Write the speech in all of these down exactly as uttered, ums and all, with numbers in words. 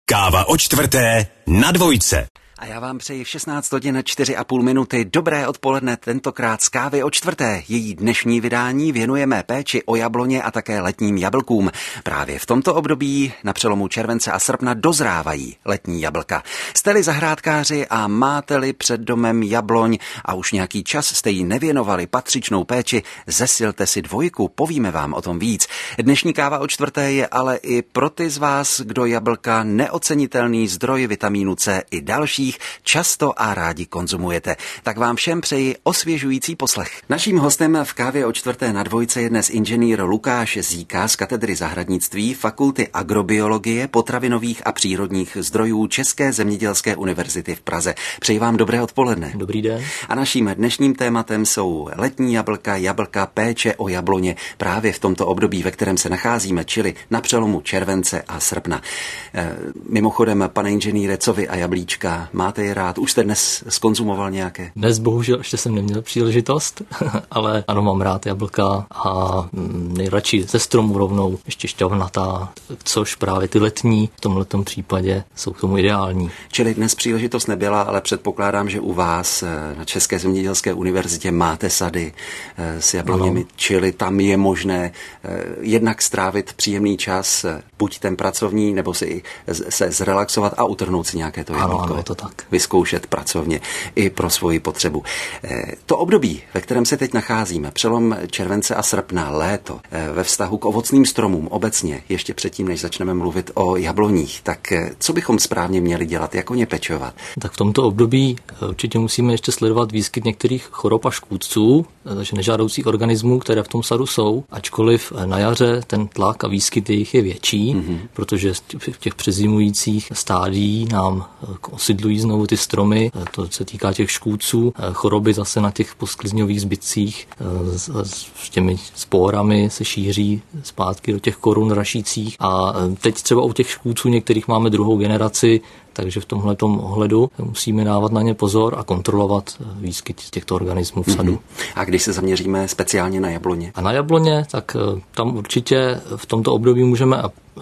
Káva o čtvrté na dvojce. A já vám přeji v šestnáct hodin čtyři a půl minuty dobré odpoledne, tentokrát z Kávy o čtvrté. Její dnešní vydání věnujeme péči o jabloně a také letním jablkům. Právě v tomto období na přelomu července a srpna dozrávají letní jablka. Jste-li zahrádkáři a máte-li před domem jabloň a už nějaký čas jste jí nevěnovali patřičnou péči, zesilte si dvojku, povíme vám o tom víc. Dnešní Káva o čtvrté je ale i pro ty z vás, kdo jablka neocenitelný zdroj vitamínu C i další často a rádi konzumujete. Tak vám všem přeji osvěžující poslech. Naším hostem v Kávě o čtvrté na dvojce je dnes inženýr Lukáš Zíka z katedry zahradnictví Fakulty agrobiologie, potravinových a přírodních zdrojů České zemědělské univerzity v Praze. Přeji vám dobré odpoledne. Dobrý den. A naším dnešním tématem jsou letní jablka, jablka, péče o jabloně právě v tomto období, ve kterém se nacházíme, čili na přelomu července a srpna. E, mimochodem, pane inženýre, co vy a jablíčka? Máte je rád? Už jste dnes zkonzumoval nějaké? Dnes bohužel ještě jsem neměl příležitost, ale ano, mám rád jablka a nejradši ze stromu rovnou ještě šťavnatá, což právě ty letní v tomhletom případě jsou k tomu ideální. Čili dnes příležitost nebyla, ale předpokládám, že u vás na České zemědělské univerzitě máte sady s jabloněmi, ano. Čili tam je možné jednak strávit příjemný čas, buď ten pracovní, nebo si se zrelaxovat a utrhnout si nějaké to jablko. Ano, ano, to tak. Vyzkoušet pracovně i pro svoji potřebu. To období, ve kterém se teď nacházíme, přelom července a srpna, léto, ve vztahu k ovocným stromům obecně, ještě předtím, než začneme mluvit o jabloních, tak co bychom správně měli dělat, jak o ně pečovat? Tak v tomto období určitě musíme ještě sledovat výskyt některých chorob a škůdců, takže nežádoucích organismů, které v tom sadu jsou, ačkoliv na jaře ten tlak a výskyt jejich je větší, mm-hmm. protože v těch přezimujících stádií nám osidlují znovu ty stromy, to se týká těch škůdců, choroby zase na těch posklizňových zbytcích s těmi spórami se šíří zpátky do těch korun rašících a teď třeba u těch škůdců některých máme druhou generaci, takže v tomhletom ohledu musíme dávat na ně pozor a kontrolovat výskyt těchto organismů v sadu. Mm-hmm. A když se zaměříme speciálně na jabloně? A na jabloně, tak tam určitě v tomto období můžeme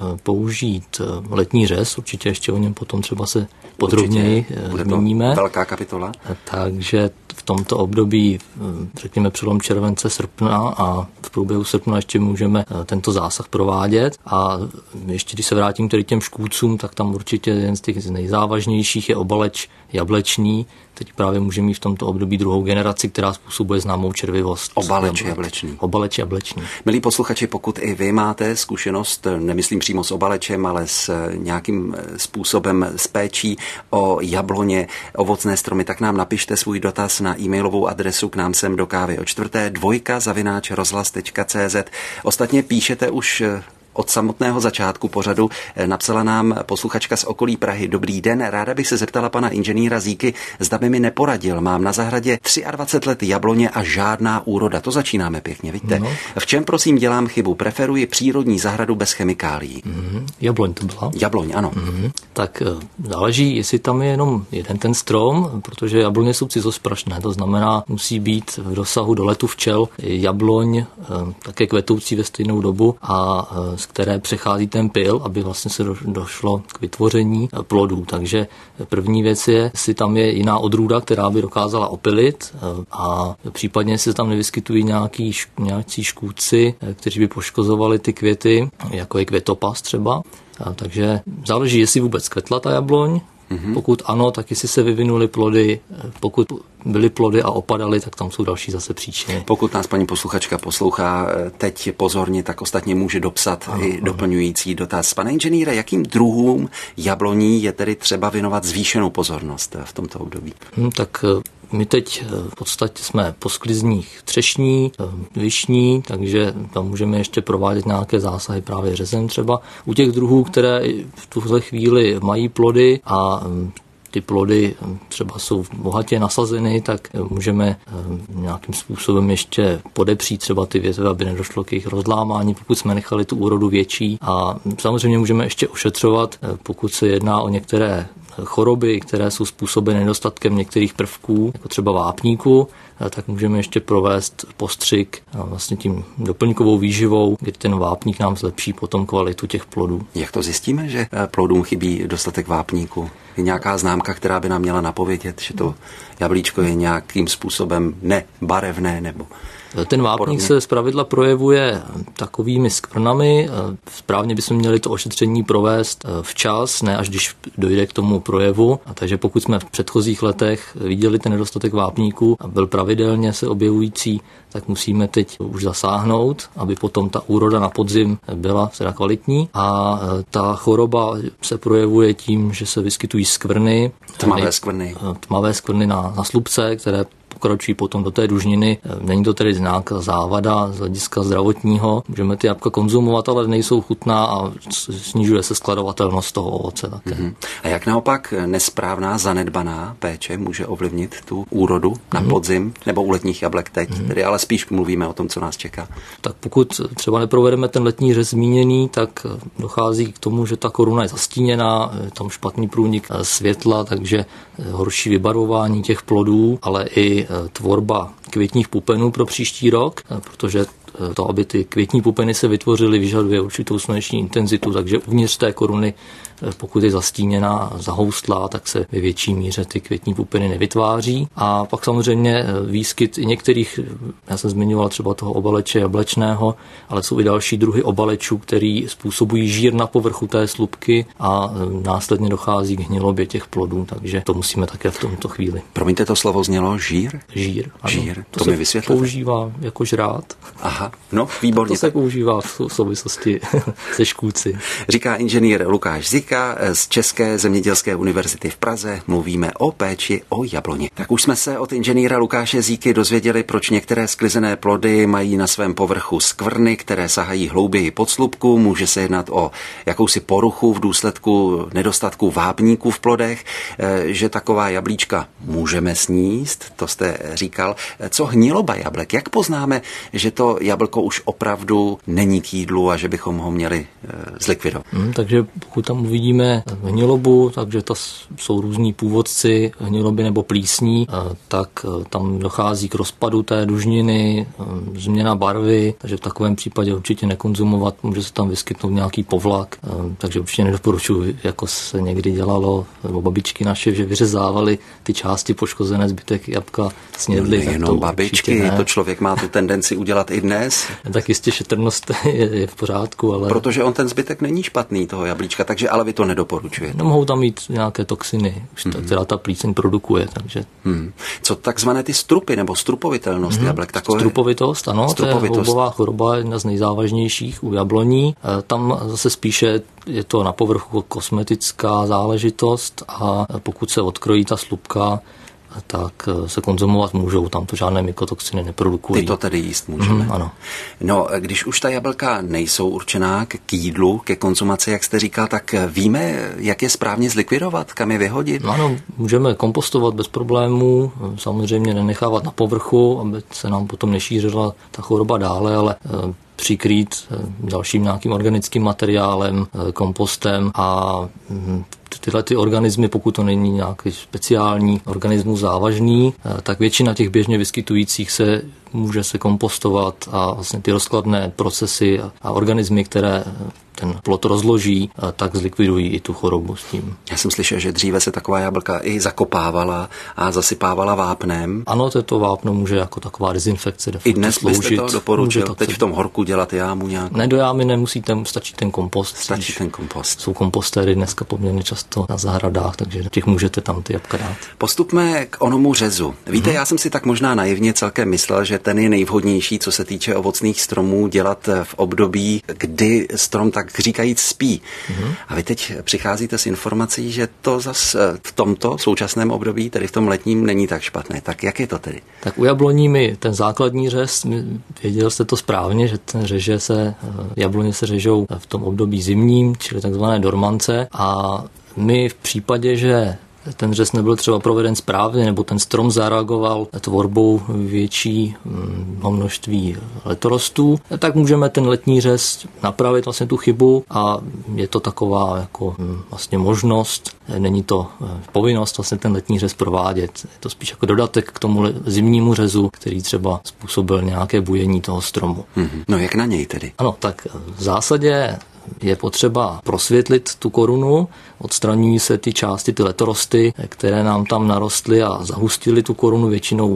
použít letní řez, určitě ještě o něm potom třeba se podrobněji zmíníme. Velká kapitola. Takže v tomto období, řekněme přelom července, srpna a v průběhu srpna ještě můžeme tento zásah provádět. A ještě když se vrátím tedy těm škůdcům, tak tam určitě jeden z těch nejzávažnějších je obaleč jablečný. Teď právě můžeme mít v tomto období druhou generaci, která způsobuje známou červivost. Obaleč jablečný. Obaleč jablečný. Milí posluchači, pokud i vy máte zkušenost, nemyslím přímo s obalečem, ale s nějakým způsobem s péčí o jabloně, ovocné stromy, tak nám napište svůj dotaz na e-mailovou adresu k nám sem do Kávy o čtvrté, dvojka zavináč rozhlas tečka cé zet. Ostatně píšete už od samotného začátku pořadu. Napsala nám posluchačka z okolí Prahy. Dobrý den, ráda bych se zeptala pana inženýra Zíky, zda by mi neporadil. Mám na zahradě dvacet tři let jabloně a žádná úroda. To začínáme pěkně, vidíte. No. V čem prosím dělám chybu? Preferuji přírodní zahradu bez chemikálií. Mm-hmm. Jabloň to byla? Jabloň, ano. Mm-hmm. Tak záleží, jestli tam je jenom jeden ten strom, protože jabloně jsou cizosprašné, to znamená, musí být v dosahu doletu včel jabloň také kvetoucí ve stejnou dobu a z které přechází ten pyl, aby vlastně se došlo k vytvoření plodů. Takže první věc je, jestli tam je jiná odrůda, která by dokázala opilit a případně se tam nevyskytují nějaký, nějaký škůdci, kteří by poškozovali ty květy, jako je květopas třeba. A takže záleží, jestli vůbec kvetla ta jabloň. Mm-hmm. Pokud ano, tak jestli se vyvinuly plody, pokud byly plody a opadaly, tak tam jsou další zase příčiny. Pokud nás paní posluchačka poslouchá teď pozorně, tak ostatně může dopsat ano, i doplňující dotaz. Pane inženýre, jakým druhům jabloní je tedy třeba věnovat zvýšenou pozornost v tomto období? Hmm, tak my teď v podstatě jsme po sklizních třešní, višní, takže tam můžeme ještě provádět nějaké zásahy právě řezem třeba. U těch druhů, které v tuhle chvíli mají plody a ty plody třeba jsou bohatě nasazeny, tak můžeme nějakým způsobem ještě podepřít třeba ty větve, aby nedošlo k jejich rozlámání, pokud jsme nechali tu úrodu větší. A samozřejmě můžeme ještě ošetřovat, pokud se jedná o některé choroby, které jsou způsobeny nedostatkem některých prvků, jako třeba vápníku, tak můžeme ještě provést postřik vlastně tím doplňkovou výživou, kdy ten vápník nám zlepší potom kvalitu těch plodů. Jak to zjistíme, že plodům chybí dostatek vápníku? Je nějaká známka, která by nám měla napovědět, že to jablíčko je nějakým způsobem nebarevné nebo... Ten vápník se zpravidla projevuje takovými skvrnami. Správně bychom měli to ošetření provést včas, ne až když dojde k tomu projevu. A takže pokud jsme v předchozích letech viděli ten nedostatek vápníku a byl pravidelně se objevující, tak musíme teď už zasáhnout, aby potom ta úroda na podzim byla teda kvalitní. A ta choroba se projevuje tím, že se vyskytují skvrny. Tmavé skvrny. Tmavé skvrny na, na slupce, které pokročí potom do té dužniny. Není to tedy nějaká závada z hlediska zdravotního. Můžeme ty jablka konzumovat, ale nejsou chutná a snižuje se skladovatelnost toho ovoce také. Mm-hmm. A jak naopak nesprávná, zanedbaná péče může ovlivnit tu úrodu na mm-hmm. podzim nebo u letních jablek teď? Mm-hmm. Tedy ale spíš mluvíme o tom, co nás čeká. Tak pokud třeba neprovedeme ten letní řez zmíněný, tak dochází k tomu, že ta koruna je zastíněná, je tam špatný průnik světla, takže horší vybarvování těch plodů, ale i tvorba květních pupenů pro příští rok, protože to, aby ty květní pupeny se vytvořily, vyžaduje určitou sluneční intenzitu, takže uvnitř té koruny, pokud je zastíněná a zahoustlá, tak se ve větší míře ty květní pupeny nevytváří. A pak samozřejmě výskyt i některých, já jsem zmiňoval třeba toho obaleče jablečného, ale jsou i další druhy obalečů, který způsobují žír na povrchu té slupky a následně dochází k hnilobě těch plodů, takže to musíme také v tomto chvíli. Promiňte, to slovo znělo žír? Žír. Ano. Žír, to, to mi vysvětlete. Používá jako žrát. Aha, no výborně. To se používá v souvislosti se škůdci. Říká inženýr Lukáš Zika z České zemědělské univerzity v Praze. Mluvíme o péči o jabloně. Tak už jsme se od inženýra Lukáše Zíky dozvěděli, proč některé sklizené plody mají na svém povrchu skvrny, které sahají hlouběji pod slupku. Může se jednat o jakousi poruchu v důsledku nedostatku vápníků v plodech, že taková jablíčka můžeme sníst, to jste říkal. Co hniloba jablek? Jak poznáme, že to jablko už opravdu není k jídlu a že bychom ho měli zlikvidovat? Hmm, takže pokud tam uvidíme hnilobu, takže to jsou různí původci hniloby nebo plísní, tak tam dochází k rozpadu té dužniny, změna barvy, takže v takovém případě určitě nekonzumovat, může se tam vyskytnout nějaký povlak, takže určitě nedoporučuji, jako se někdy dělalo, nebo babičky naše, že vyřezávali ty části poškozené, zbytek jabka snědli. No, jenom babičky, to člověk má tu tendenci udělat i dnes. Tak jistě šetrnost je, je v pořádku, ale... Protože on ten zbytek není špatný, toho jablíčka, takže ale vy to nedoporučujete. No, mohou tam mít nějaké toxiny, mm-hmm. která ta plíseň produkuje, takže... Mm. Co takzvané ty strupy nebo strupovitelnost mm-hmm. jablek? Takové... Strupovitost, ano, Strupovitost. To je houbová choroba, jedna z nejzávažnějších u jabloní. Tam zase spíše je to na povrchu kosmetická záležitost a pokud se odkrojí ta slupka, tak se konzumovat můžou, tam to žádné mykotoxiny neprodukují. Ty to tedy jíst můžeme. Mm, ano. No, když už ta jablka nejsou určená k jídlu, ke konzumaci, jak jste říkal, tak víme, jak je správně zlikvidovat, kam je vyhodit? No, ano, můžeme kompostovat bez problémů, samozřejmě nenechávat na povrchu, aby se nám potom nešířila ta choroba dále, ale přikrýt dalším nějakým organickým materiálem, kompostem a tyhle ty organismy, pokud to není nějaký speciální organismus závažný, tak většina těch běžně vyskytujících se může se kompostovat a vlastně ty rozkladné procesy a organismy, které ten plod rozloží, tak zlikvidují i tu chorobu s tím. Já jsem slyšel, že dříve se taková jablka i zakopávala a zasypávala vápnem. Ano, to vápno může jako taková dezinfekce de facto I dnes sloužit. byste to doporučil? Teď v tom horku dělat jámu nějakou? Ne, do jámy nemusíte, stačí ten kompost. Stačí ten kompost. Jsou kompostéry dneska poměrně často na zahradách, takže těch můžete tam ty jabka dát. Postupme k onomu řezu. Víte, hmm. já jsem si tak možná naivně celkem myslel, že ten je nejvhodnější, co se týče ovocných stromů, dělat v období, kdy strom tak říkajíc spí. Mm-hmm. A vy teď přicházíte s informací, že to zas v tomto současném období, tedy v tom letním, není tak špatné. Tak jak je to tedy? Tak u jabloní my ten základní řez, věděl jste to správně, že ten řeže se, jabloně se řežou v tom období zimním, čili takzvané dormance, a my v případě, že ten řez nebyl třeba proveden správně, nebo ten strom zareagoval tvorbou větší množství letorostů, tak můžeme ten letní řez napravit vlastně tu chybu a je to taková jako vlastně možnost, není to povinnost vlastně ten letní řez provádět. Je to spíš jako dodatek k tomu zimnímu řezu, který třeba způsobil nějaké bujení toho stromu. Mm-hmm. No jak na něj tedy? Ano, tak v zásadě je potřeba prosvětlit tu korunu, odstraňují se ty části, ty letorosty, které nám tam narostly a zahustily tu korunu, většinou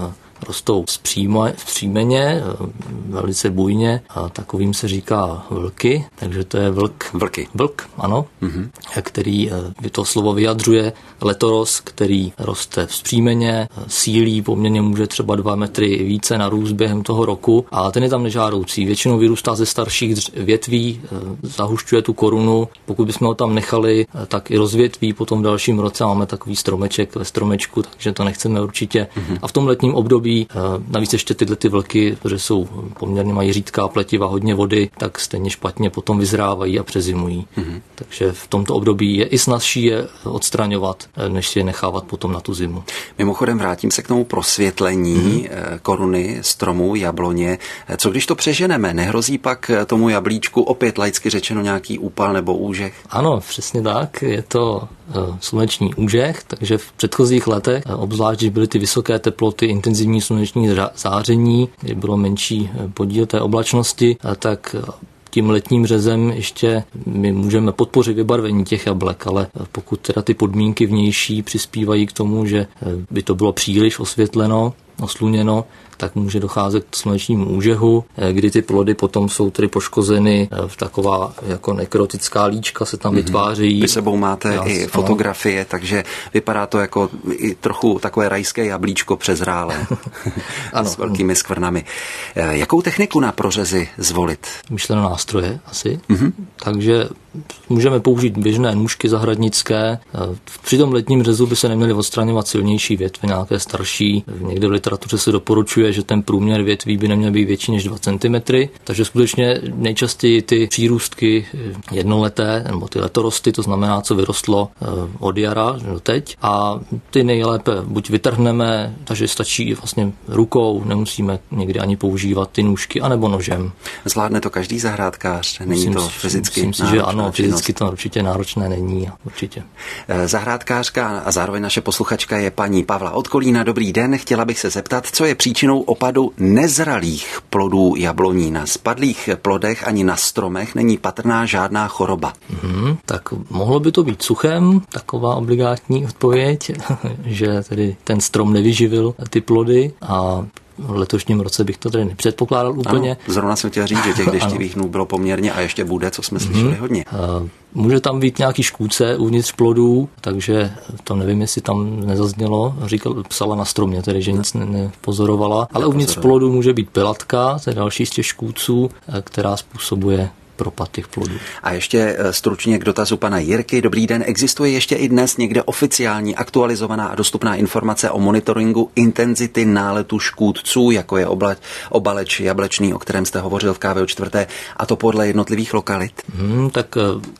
rostou vzpřímeně, velice bujně a takovým se říká vlky, takže to je vlk. Vlky. Vlk, ano, mm-hmm. který to slovo vyjadřuje letoros, který roste vzpřímeně, sílí poměrně může třeba dva metry více na růst během toho roku a ten je tam nežádoucí. Většinou vyrůstá ze starších větví, zahušťuje tu korunu. Pokud bychom ho tam nechali, tak i rozvětví potom v dalším roce. Máme takový stromeček ve stromečku, takže to nechceme určitě. Mm-hmm. A v tom letním období navíc ještě tyhle ty vlky, protože jsou poměrně mají řídká pletiva, hodně vody, tak stejně špatně potom vyzrávají a přezimují. Mm-hmm. Takže v tomto období je i snazší je odstraňovat, než si je nechávat potom na tu zimu. Mimochodem vrátím se k tomu prosvětlení mm-hmm. koruny stromů jabloně. Co když to přeženeme? Nehrozí pak tomu jablíčku opět laicky řečeno nějaký úpal nebo úžeh? Ano, přesně tak. Je to sluneční úžeh, takže v předchozích letech, obzvlášť když byly ty vysoké teploty, intenzivní sluneční záření, kdy bylo menší podíl té oblačnosti, tak tím letním řezem ještě my můžeme podpořit vybarvení těch jablek, ale pokud teda ty podmínky vnější přispívají k tomu, že by to bylo příliš osvětleno, osluněno, tak může docházet k slunečnímu úžehu, kdy ty plody potom jsou tedy poškozeny, v taková jako nekrotická líčka se tam mm-hmm. vytvářejí. Vy sebou máte Jas, i fotografie, ano. Takže vypadá to jako i trochu takové rajské jablíčko přezrálé ano, s velkými skvrnami. Jakou techniku na prořezy zvolit? Myšleno nástroje asi. Mm-hmm. Takže můžeme použít běžné nůžky zahradnické. Při tom letním řezu by se neměly odstraňovat silnější větve, nějaké starší. Někde v literatuře se doporučuje, že ten průměr větví by neměl být větší než dva centimetry, takže skutečně nejčastěji ty přírůstky jednoleté, nebo ty letorosty, to znamená, co vyrostlo od jara do teď, a ty nejlépe buď vytrhneme, takže stačí vlastně rukou, nemusíme někdy ani používat ty nůžky, anebo nožem. Zvládne to každý zahrádkář? Není myslím, to fyzicky myslím si, že ano, fyzicky to určitě náročné není, určitě. Zahrádkářka a zároveň naše posluchačka je paní Pavla od Kolína. Dobrý den, chtěla bych se zeptat, co je příčinou opadu nezralých plodů jabloní. Na spadlých plodech ani na stromech není patrná žádná choroba. Hmm, tak mohlo by to být suchem, taková obligátní odpověď, že tedy ten strom nevyživil ty plody a v letošním roce bych to tedy nepředpokládal úplně. Ano, zrovna jsem chtěl říct, že těch deštivých dnů bylo poměrně a ještě bude, co jsme slyšeli mm-hmm. hodně. Může tam být nějaký škůdce uvnitř plodů, takže to nevím, jestli tam nezaznělo. Říkal, psala na stromě, tedy, že nic nepozorovala. Ale uvnitř plodů může být pilatka, to je další z těch škůdců, která způsobuje propad těch plodů. A ještě stručně k dotazu pana Jirky. Dobrý den, existuje ještě i dnes někde oficiální, aktualizovaná a dostupná informace o monitoringu intenzity náletu škůdců, jako je obla, obaleč jablečný, o kterém jste hovořil v Kávě o čtvrté, a to podle jednotlivých lokalit? Hmm, tak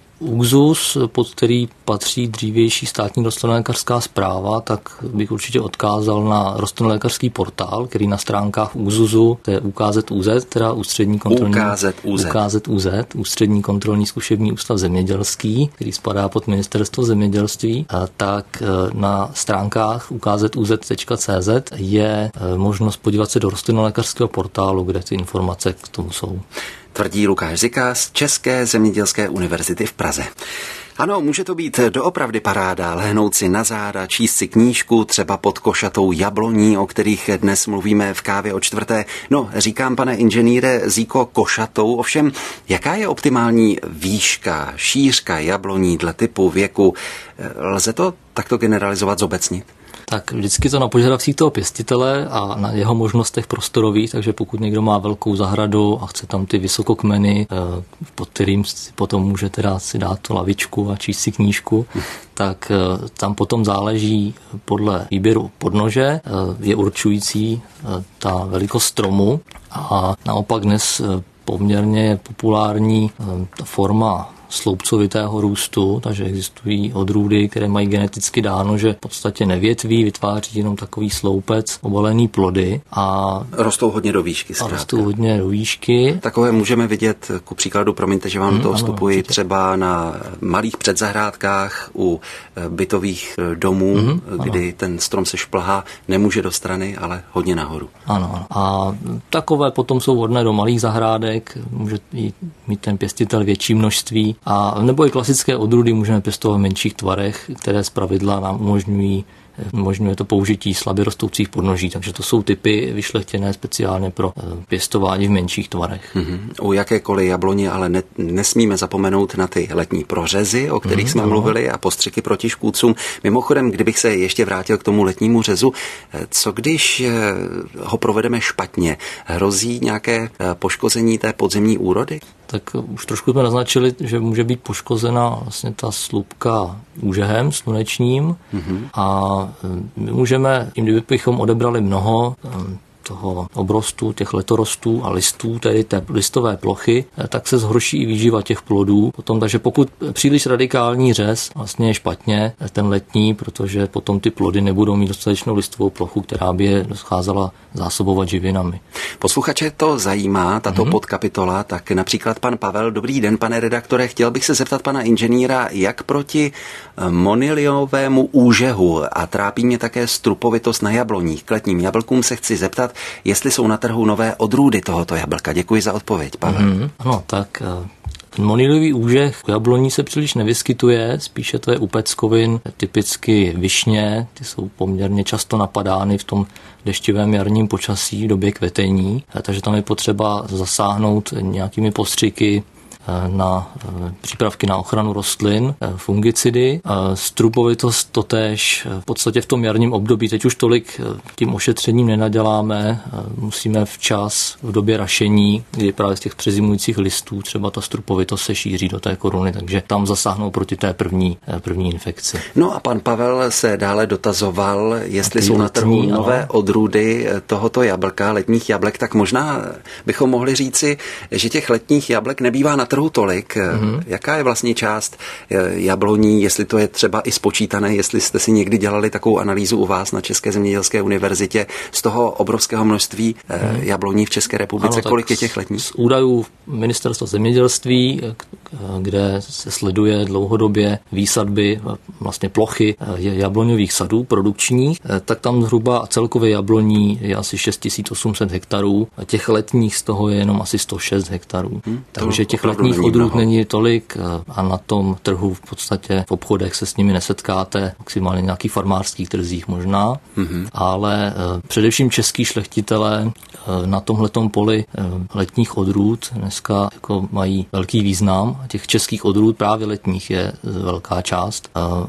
ÚKZÚZ, pod který patří dřívější státní rostlinolékařská správa, tak bych určitě odkázal na rostlinolékařský portál, který na stránkách ÚKZÚZu, to je U K Z U Z, teda Ústřední kontrolní, UKZUZ. UKZUZ, Ústřední kontrolní zkušební ústav zemědělský, který spadá pod ministerstvo zemědělství, tak na stránkách U K Z U Z tečka C Z je možnost podívat se do rostlinolékařského portálu, kde ty informace k tomu jsou. Tvrdí Lukáš Zika z České zemědělské univerzity v Praze. Ano, může to být doopravdy paráda, lehnout si na záda, číst si knížku, třeba pod košatou jabloní, o kterých dnes mluvíme v Kávě o čtvrté. No, říkám, pane inženýre Zíko, košatou, ovšem, jaká je optimální výška, šířka jabloní dle typu, věku? Lze to takto generalizovat, zobecnit? Tak vždycky to na požadavcích toho pěstitele a na jeho možnostech prostorových, takže pokud někdo má velkou zahradu a chce tam ty vysokokmeny, pod kterým potom může teda si dát tu lavičku a číst si knížku, tak tam potom záleží podle výběru podnože, je určující ta velikost stromu a naopak dnes poměrně populární forma sloupcovitého růstu, takže existují odrůdy, které mají geneticky dáno, že v podstatě nevětví, vytváří jenom takový sloupec, obalený plody a rostou hodně do výšky. A rostou hodně do výšky. Takové můžeme vidět, ku příkladu, promiňte, že vám hmm, do toho vstupuji, třeba na malých předzahrádkách u bytových domů, hmm, kdy ano. ten strom se šplhá, nemůže do strany, ale hodně nahoru. Ano. A takové potom jsou vhodné do malých zahrádek, může mít ten pěstitel větší množství. A nebo i klasické odrůdy můžeme pěstovat v menších tvarech, které zpravidla nám umožňují umožňuje to použití slabě rostoucích podnoží, takže to jsou typy vyšlechtěné speciálně pro pěstování v menších tvarech. Mm-hmm. U jakékoliv jabloně ale ne, nesmíme zapomenout na ty letní prořezy, o kterých mm, jsme ano. mluvili, a postřiky proti škůdcům. Mimochodem, kdybych se ještě vrátil k tomu letnímu řezu, co když ho provedeme špatně? Hrozí nějaké poškození té podzimní úrody? Tak už trošku jsme naznačili, že může být poškozena vlastně ta slupka úžehem slunečním mm-hmm. a my můžeme, kdybychom odebrali mnoho toho obrostu, těch letorostů a listů, tedy té listové plochy, tak se zhorší i výživa těch plodů. Potom, takže pokud příliš radikální řez vlastně je špatně, ten letní, protože potom ty plody nebudou mít dostatečnou listovou plochu, která by je docházela zásobovat živinami. Posluchače to zajímá, tato mm-hmm. podkapitola, tak například pan Pavel. Dobrý den, pane redaktore, chtěl bych se zeptat pana inženýra, jak proti moniliovému úžehu a trápí mě také strupovitost na jabloních. K letním jablkům se chci zeptat, jestli jsou na trhu nové odrůdy tohoto jablka. Děkuji za odpověď, Pavel. Mm-hmm. Ano, tak ten moniliový úžeh u jabloní se příliš nevyskytuje, spíše to je u peckovin, typicky višně, ty jsou poměrně často napadány v tom deštivém jarním počasí v době kvetení, takže tam je potřeba zasáhnout nějakými postřiky na přípravky na ochranu rostlin, fungicidy. Strupovitost totéž v podstatě v tom jarním období, teď už tolik tím ošetřením nenaděláme, musíme včas v době rašení, kdy právě z těch přezimujících listů třeba ta strupovitost se šíří do té koruny, takže tam zasáhnou proti té první, první infekci. No a pan Pavel se dále dotazoval, jestli jsou na trhu letní, nové ano. odrůdy tohoto jablka, letních jablek, tak možná bychom mohli říci, že těch letních jablek nebývá na trhu tolik. Mm-hmm. Jaká je vlastně část jabloní, jestli to je třeba i spočítané, jestli jste si někdy dělali takovou analýzu u vás na České zemědělské univerzitě z toho obrovského množství mm-hmm. jabloní v České republice, ano, kolik je těch letních? Z údajů Ministerstva zemědělství, kde se sleduje dlouhodobě výsadby, vlastně plochy jabloňových sadů produkčních, tak tam zhruba celkově jabloní je asi šest tisíc osm set hektarů a těch letních z toho je jenom asi sto šest hektarů. Hmm, Takže těch letních odrůd není tolik a na tom trhu v podstatě v obchodech se s nimi nesetkáte, maximálně v nějakých farmářských trzích možná, mm-hmm. ale především český šlechtitelé na tomhletom poli letních odrůd dneska jako mají velký význam. Těch českých odrůd právě letních je velká část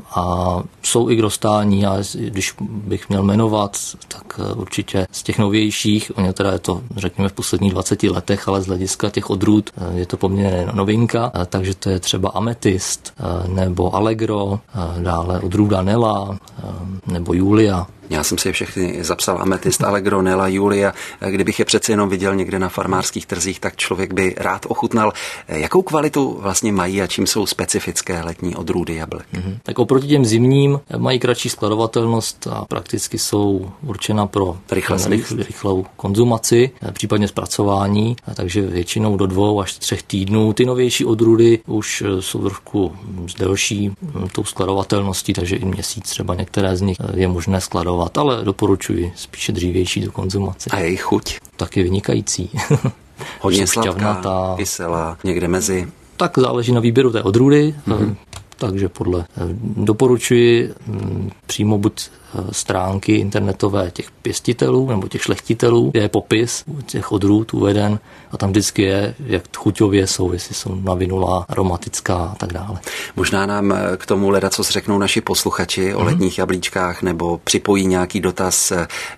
a jsou i k dostání. A když bych měl jmenovat, tak určitě z těch novějších, ono teda je to řekněme v posledních dvaceti letech, ale z hlediska těch odrůd je to poměrně novinka, takže to je třeba ametist nebo allegro, dále odrůda Nela nebo Julia. Já jsem si je všechny zapsal, ametist, allegro, Nela, Julia. Kdybych je přece jenom viděl někde na farmářských trzích, tak člověk by rád ochutnal. Jakou kvalitu vlastně mají a čím jsou specifické letní odrůdy jablek? Mm-hmm. Tak oproti těm zimním mají kratší skladovatelnost a prakticky jsou určena pro rychlou konzumaci, případně zpracování, takže většinou do dvou až třech týdnů. Ty novější odrůdy už jsou trošku delší tou skladovatelností, takže i měsíc třeba některé z nich je možné skladovat. Ale doporučuji spíše dřívější do konzumace. A jejich chuť? Tak je vynikající. Hodně sladká, kyselá, někde mezi. Tak záleží na výběru té odrůdy, mm-hmm. takže podle doporučuji přímo buď stránky internetové těch pěstitelů nebo těch šlechtitelů, je popis těch odrůd uveden a tam vždycky je, jak chuťově jsou, jestli jsou navinulá, aromatická a tak dále. Možná nám k tomu ledacos řeknou naši posluchači o mm-hmm. letních jablíčkách nebo připojí nějaký dotaz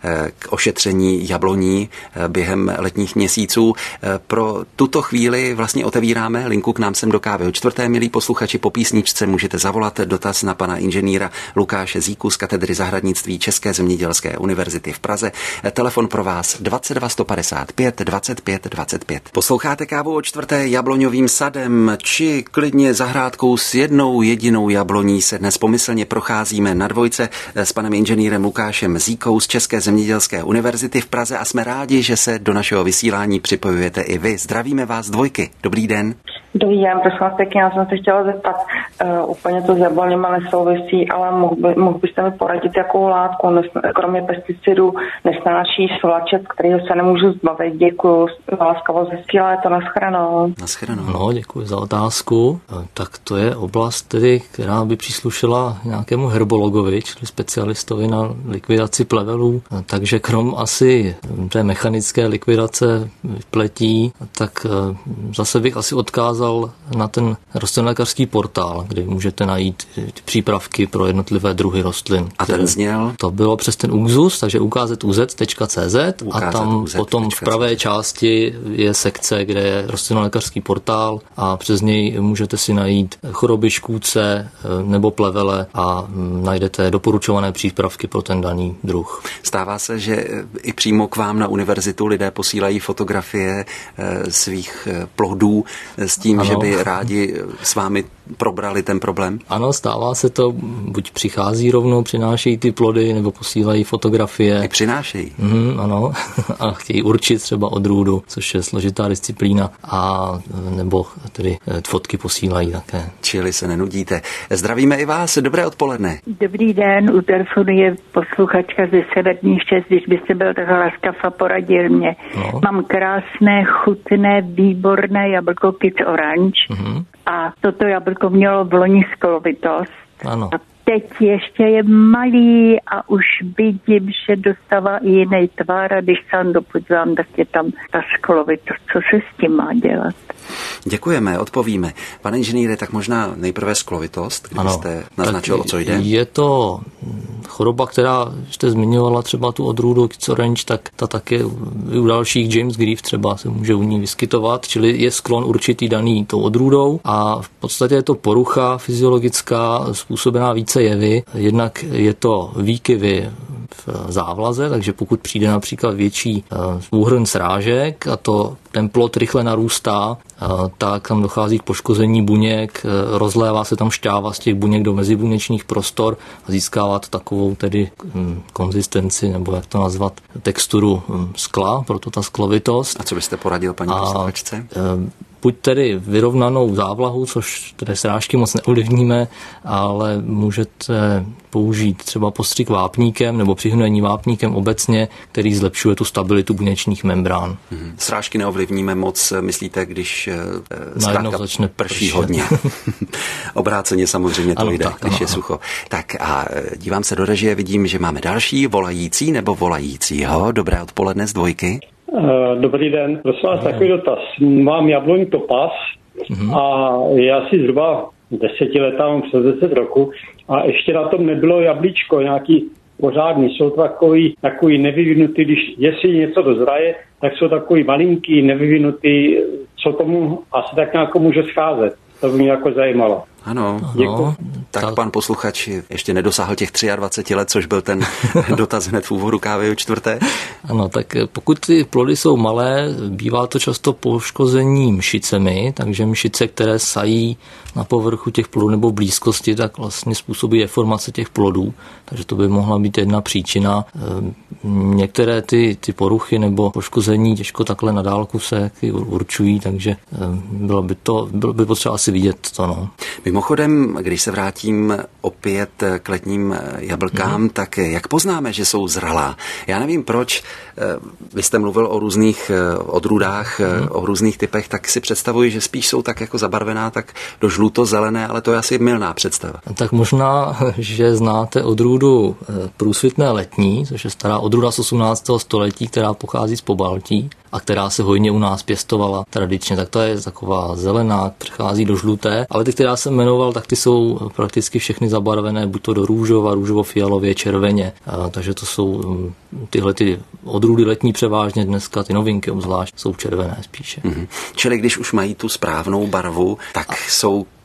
k ošetření jabloní během letních měsíců. Pro tuto chvíli vlastně otevíráme linku k nám sem do kávy o čtvrté, milí posluchači, po písničce časem můžete zavolat dotaz na pana inženýra Lukáše Zíku z katedry zahradnictví České zemědělské univerzity v Praze. Telefon pro vás dvacet dva sto padesát pět dvacet pět dvacet pět. Posloucháte Kávu o čtvrté jabloňovým sadem, či klidně zahrádkou s jednou jedinou jabloní se dnes pomyslně procházíme na dvojce s panem inženýrem Lukášem Zíkou z České zemědělské univerzity v Praze a jsme rádi, že se do našeho vysílání připojujete i vy. Zdravíme vás dvojky. Dobrý den. Dobrý den, prosím vás pěkně, já jsem se chtěla zeptat, uh, úplně to s jabloněma nesouvisí, ale mohl, by, mohl byste mi poradit, jakou látku, nes, kromě pesticidů, nesnáší svlačec, kterýho se nemůžu zbavit. Děkuju, láskavost, hezký léto, naschledanou. Naschledanou. No, děkuji za otázku. Tak to je oblast, tedy, která by příslušela nějakému herbologovi, čili specialistovi na likvidaci plevelů. Takže krom asi té mechanické likvidace pletí, tak zase bych asi odkázal na ten rostlinolékařský portál, kde můžete najít přípravky pro jednotlivé druhy rostlin. A ten zněl? To bylo přes ten úzus, takže u k z u z tečka c z a tam potom v pravé části je sekce, kde je rostlinolékařský portál a přes něj můžete si najít choroby škůdce nebo plevele a najdete doporučované přípravky pro ten daný druh. Stává se, že i přímo k vám na univerzitu lidé posílají fotografie svých plodů s tím, ano, že by rádi s vámi probrali ten problém? Ano, stává se to, buď přichází rovnou, přinášejí ty plody, nebo posílají fotografie. I přinášejí. Mm, ano, a chtějí určit třeba odrůdu, což je složitá disciplína, a nebo tedy fotky posílají také. Čili se nenudíte. Zdravíme i vás, dobré odpoledne. Dobrý den, u telefonu je posluchačka ze Severních Čech, když byste byl tak laskav a poradil mě. No. Mám krásné, chutné, výborné jablko Kids Orange, mm-hmm. a toto jablko mělo v loni sklovitost. Ano. A teď ještě je malý a už vidím, že dostává i jiný tvar a když se dopodívám, tak je tam ta sklovitost. Co se s tím má dělat? Děkujeme, odpovíme. Pane inženýre, tak možná nejprve sklovitost, kdybyste naznačil, o co jde. Je to choroba, která jste zmiňovala třeba tu odrůdu Kids Orange, tak ta také u dalších James Grief třeba se může u ní vyskytovat, čili je sklon určitý daný tou odrůdou a v podstatě je to porucha fyziologická způsobená více jevy. Jednak je to výkyvy v závlaze, takže pokud přijde například větší úhrn srážek a to ten plod rychle narůstá, tak tam dochází k poškození buněk, rozlévá se tam šťáva z těch buněk do mezibuněčních prostor a získává to takovou tedy konzistenci, nebo jak to nazvat, texturu skla, proto ta sklovitost. A co byste poradil paní posluchačce? Buď tedy vyrovnanou závlahu, což tedy srážky moc neovlivníme, ale můžete použít třeba postřik vápníkem nebo přihnojení vápníkem obecně, který zlepšuje tu stabilitu buněčních membrán. Hmm. Srážky neovlivníme moc, myslíte, když zkrátka prší pršet. hodně. Obráceně samozřejmě to ano, jde, tak, když ano, je sucho. Tak a dívám se do režie, vidím, že máme další volající nebo volajícího. Dobré odpoledne z dvojky. Dobrý den, prosím vás, takový dotaz. Mám jabloň Topaz mm-hmm. a já si zhruba deseti let, mám přes deset roku a ještě na tom nebylo jablíčko nějaký pořádný. Jsou to takový, takový nevyvinutý, když jestli něco dozraje, tak jsou takový malinký, nevyvinutý, co tomu asi tak nějak může scházet. To by mě jako zajímalo. Ano, no, tak, tak pan posluchač ještě nedosáhl těch dvacet tři let, což byl ten dotaz hned v úvodu Kávy o čtvrté. Ano, tak pokud ty plody jsou malé, bývá to často poškození mšicemi, takže mšice, které sají na povrchu těch plodů nebo blízkosti, tak vlastně způsobí deformace těch plodů, takže to by mohla být jedna příčina. Některé ty, ty poruchy nebo poškození těžko takhle na dálku se určují, takže bylo by to, bylo by potřeba asi vidět to, no. Mimochodem, když se vrátím opět k letním jablkám, mm. tak jak poznáme, že jsou zralá? Já nevím proč, vy jste mluvil o různých odrůdách, mm. o různých typech, tak si představuji, že spíš jsou tak jako zabarvená, tak do žluto-zelené, ale to je asi mylná představa. Tak možná, že znáte odrůdu průsvitné letní, což je stará odrůda z osmnáctého století, která pochází z Pobaltí a která se hojně u nás pěstovala tradičně, tak to je taková zelená, přechází do žluté, ale ty, která jsem jmenoval, tak ty jsou prakticky všechny zabarvené, buď to do růžova, růžovo-fialově, červeně, a, takže to jsou tyhle ty odrůdy letní převážně dneska, ty novinky obzvlášť, jsou červené spíše. Mm-hmm. Čili když už mají tu správnou barvu, tak a... jsou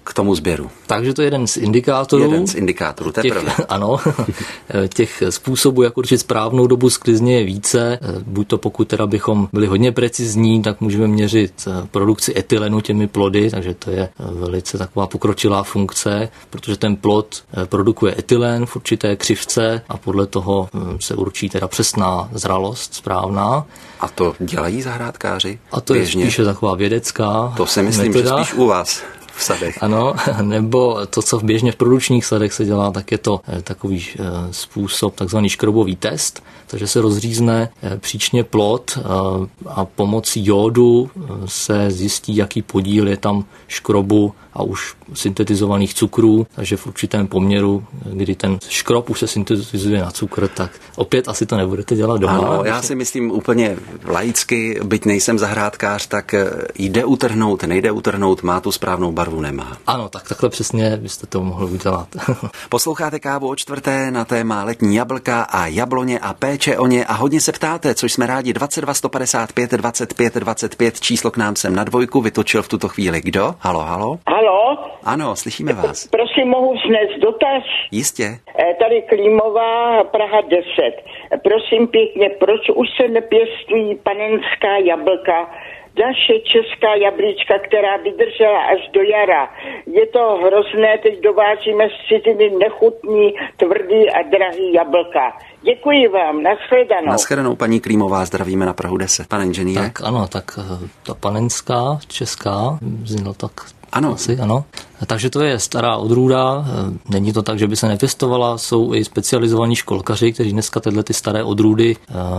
k tomu sběru. Takže to je jeden z indikátorů. Jeden z indikátorů, to je pravda. Ano, těch způsobů, jak určit správnou dobu sklizně je více. Buď to pokud teda bychom byli hodně precizní, tak můžeme měřit produkci etylenu těmi plody, takže to je velice taková pokročilá funkce, protože ten plod produkuje etylen v určité křivce a podle toho se určí teda přesná zralost správná. A to dělají zahrádkáři? A to běžně? Je spíše taková vědecká To si myslím, metoda. Že spíš u vás v sadech. Ano, nebo to, co běžně v produčních sadech se dělá, tak je to takový způsob, takzvaný škrobový test, takže se rozřízne příčně plod a pomocí jódu se zjistí, jaký podíl je tam škrobu a už syntetizovaných cukrů, takže v určitém poměru, kdy ten škrob už se syntetizuje na cukr, tak opět asi to nebudete dělat doma. Ano, já si myslím úplně laicky, byť nejsem zahrádkář, tak jde utrhnout, nejde utrhnout, má tu správnou barvu, nemá. Ano, tak takhle přesně byste to mohli udělat. Posloucháte Kávu o čtvrté na téma letní jablka a jabloně a péče o ně a hodně se ptáte, což jsme rádi. Dvacet dva sto padesát pět dvacet pět dvacet pět, číslo k nám sem na dvojku, vytočil v tuto chvíli kdo? Halo, halo? Halo? Ano, slyšíme vás. Prosím, mohu vznést dotaz? Jistě. Tady Klímová, Praha deset. Prosím pěkně, proč už se nepěstují panenská jablka? Naše česká jablíčka, která vydržela až do jara. Je to hrozné, teď dovážíme z ciziny nechutný, tvrdý a drahý jablka. Děkuji vám, nashledanou. Nashledanou, paní Klímová, zdravíme na Prahu deset. Pane inženýre? Tak ano, tak ta panenská česká, znělo tak ano. Asi, ano. Takže to je stará odrůda, není to tak, že by se nepěstovala, jsou i specializovaní školkaři, kteří dneska tyhle ty staré odrůdy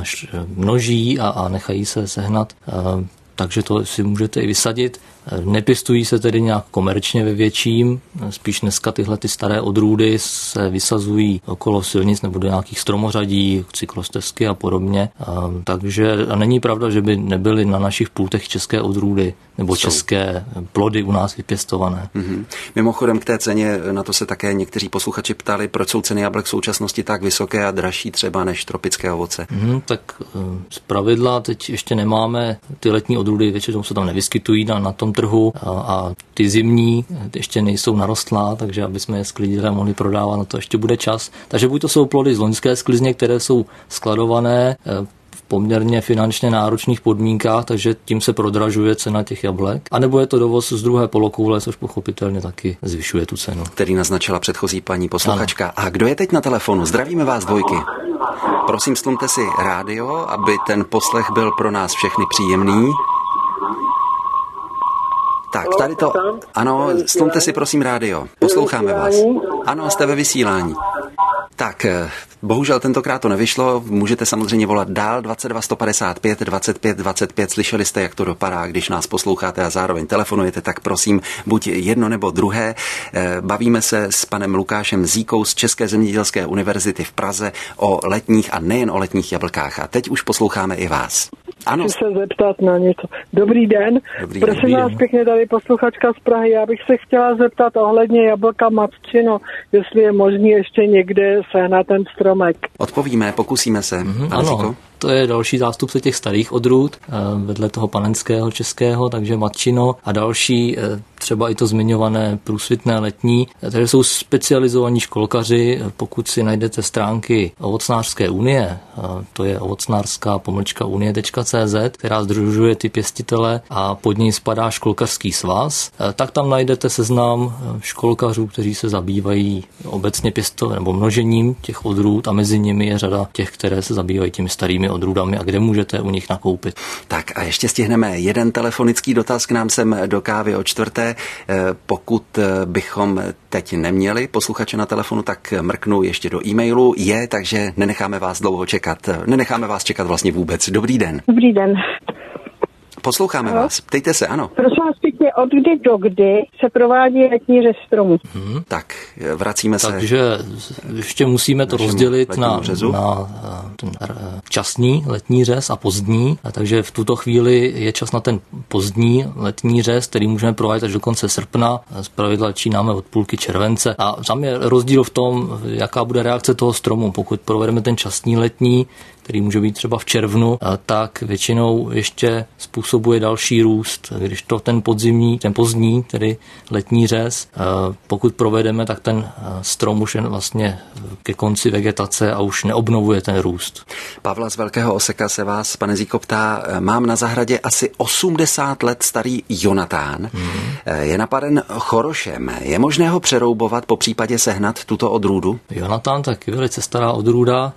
množí a, a nechají se sehnat. Takže to si můžete i vysadit. Nepěstují se tedy nějak komerčně ve větším, spíš dneska tyhle ty staré odrůdy se vysazují okolo silnic nebo do nějakých stromořadí, cyklostezky a podobně. A, takže a není pravda, že by nebyly na našich pultech české odrůdy nebo Jsou. české plody u nás vypěstované. Mm-hmm. Mimochodem k té ceně, na to se také někteří posluchači ptali, proč jsou ceny jablek v současnosti tak vysoké a dražší třeba než tropické ovoce. Mm, tak zpravidla teď ještě nemáme ty letní odrůdy, většinou se tam nevyskytují na, na tom trhu a, a ty zimní ještě nejsou narostlá, takže aby jsme je sklidili a mohli prodávat, na to ještě bude čas. Takže buď to jsou plody z loňské sklizně, které jsou skladované v poměrně finančně náročných podmínkách, takže tím se prodražuje cena těch jablek. A nebo je to dovoz z druhé polokoule, což pochopitelně taky zvyšuje tu cenu. Který naznačila předchozí paní posluchačka. Ano. A kdo je teď na telefonu? Zdravíme vás, dvojky. Prosím, stlumte si rádio, aby ten poslech byl pro nás všechny příjemný. Tak, tady to... Ano, stlumte si prosím rádio. Posloucháme vás. Ano, jste ve vysílání. Tak, bohužel tentokrát to nevyšlo, můžete samozřejmě volat dál dvacet dva sto padesát pět dvacet pět dvacet pět, slyšeli jste, jak to dopadá, když nás posloucháte a zároveň telefonujete, tak prosím, buď jedno nebo druhé. Bavíme se s panem Lukášem Zíkou z České zemědělské univerzity v Praze o letních a nejen o letních jablkách. A teď už posloucháme i vás. Ano. Chci se zeptat na něco. Dobrý den. Dobrý Prosím den. vás pěkně, tady posluchačka z Prahy. Já bych se chtěla zeptat ohledně jablka matčino, jestli je možný ještě někde sehnat ten stromek. Odpovíme, pokusíme se. Mm-hmm, ano, Zíko. To je další zástupce těch starých odrůd, vedle toho panenského českého, takže matčino a další, třeba i to zmiňované průsvitné letní. Takže jsou specializovaní školkaři, pokud si najdete stránky Ovocnářské unie, to je ovocnářská pomlčka unie tečka cé zet, která sdružuje ty pěstitele a pod ní spadá školkařský svaz, tak tam najdete seznam školkařů, kteří se zabývají obecně pěstováním nebo množením těch odrůd a mezi nimi je řada těch, které se zabývají těmi starými odrůdami a kde můžete u nich nakoupit. Tak a ještě stihneme jeden telefonický dotaz k nám sem do Kávy o čtvrté. Pokud bychom teď neměli posluchače na telefonu, tak mrknu ještě do e-mailu. Je, takže nenecháme vás dlouho čekat. Nenecháme vás čekat vlastně vůbec. Dobrý den. Dobrý den. Posloucháme Halo? vás. Ptejte se, ano. Prosím vás pěkně, od kdy do kdy se provádí letní řez stromů? Hmm, tak, vracíme se. Takže ještě musíme to rozdělit na, na ten časný letní řez a pozdní. A takže v tuto chvíli je čas na ten pozdní letní řez, který můžeme provádět až do konce srpna. Zpravidla začínáme od půlky července. A tam je rozdíl v tom, jaká bude reakce toho stromu. Pokud provedeme ten časný letní, který může být třeba v červnu, tak většinou ještě způsobuje další růst. Když to ten podzimní podzimní, ten pozdní, tedy letní řez. Pokud provedeme, tak ten strom už je vlastně ke konci vegetace a už neobnovuje ten růst. Pavla z Velkého Oseka se vás, pane Zíko, ptá, mám na zahradě asi osmdesát let starý Jonatán. Hmm. Je napaden chorošem. Je možné ho přeroubovat, po případě sehnat tuto odrůdu? Jonatán taky velice stará odrůda.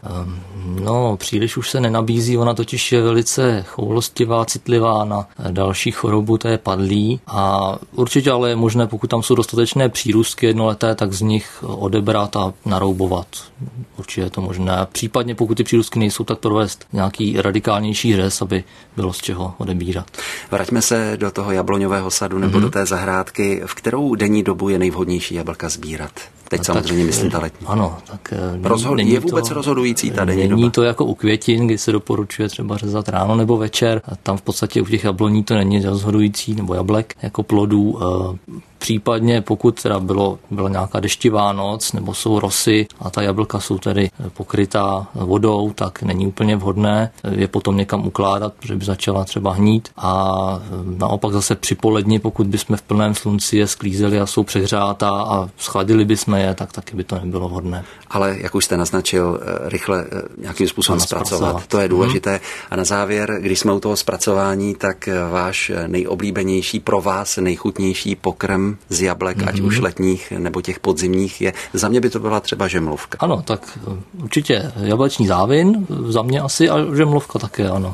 No, příliš už se nenabízí, ona totiž je velice choulostivá, citlivá na další chorobu, to je padlí. A určitě ale je možné, pokud tam jsou dostatečné přírůstky jednoleté, tak z nich odebrat a naroubovat. Určitě je to možné. Případně pokud ty přírůstky nejsou, tak provést nějaký radikálnější řez, aby bylo z čeho odebírat. Vraťme se do toho jabloňového sadu nebo mm-hmm. do té zahrádky. V kterou denní dobu je nejvhodnější jablka sbírat? Teď no, samozřejmě tak, myslím ta letní. Ano, tak Rozhod, není je vůbec to, rozhodující ta denní není doba? Není to jako u květin, kdy se doporučuje třeba řezat ráno nebo večer. A tam v podstatě u těch jabloní to není rozhodující, nebo jablek jako plodů. Případně pokud teda bylo, byla nějaká deštivá noc nebo jsou rosy a ta jablka jsou tedy pokrytá vodou, tak není úplně vhodné je potom někam ukládat, protože by začala třeba hnít. A naopak zase při poledni, pokud bychom v plném slunci je sklízeli a jsou přehřátá a schladili bychom je, tak taky by to nebylo vhodné. Ale jak už jste naznačil, rychle nějakým způsobem zpracovat. zpracovat. To je důležité. Hmm. A na závěr, když jsme u toho zpracování, tak váš nejoblíbenější, pro vás nejchutnější pokrm z jablek, mm-hmm. ať už letních nebo těch podzimních je. Za mě by to byla třeba žemlovka. Ano, tak určitě jableční závin, za mě asi a žemlovka také, ano.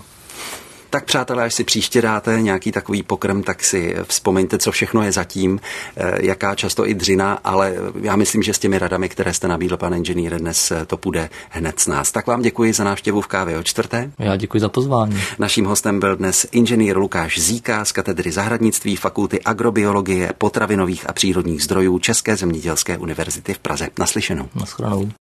Tak přátelé, až si příště dáte nějaký takový pokrm, tak si vzpomeňte, co všechno je zatím, jaká často i dřina, ale já myslím, že s těmi radami, které jste nabídl, pane inženýre, dnes to půjde hned s nás. Tak vám děkuji za návštěvu v Kávě o čtvrté. Já děkuji za pozvání. Naším hostem byl dnes inženýr Lukáš Zíka z katedry zahradnictví Fakulty agrobiologie, potravinových a přírodních zdrojů České zemědělské univerzity v Praze. Naslyšenou. Naschledanou.